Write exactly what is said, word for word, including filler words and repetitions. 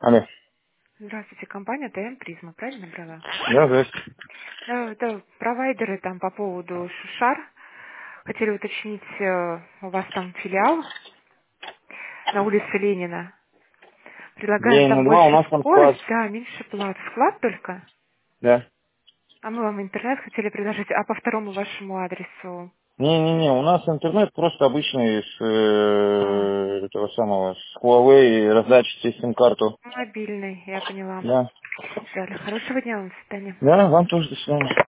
Алло. Здравствуйте, компания ТМ Призма, правильно брала? Да, здравствуйте. Да, это провайдеры там по поводу Шушар. Хотели уточнить, э, у вас там филиал на улице Ленина. Предлагаем там Ленина два, у больше нас там склад. скорость, да, меньше плат. Склад только? Да. А мы вам интернет хотели предложить, а по второму вашему адресу? Не-не-не, у нас интернет просто обычный с А, э, этого самого, с Huawei, раздачи через сим-карту. мобильный, я поняла. Да. Далее. Хорошего дня вам, до свидания. Да, вам тоже до свидания.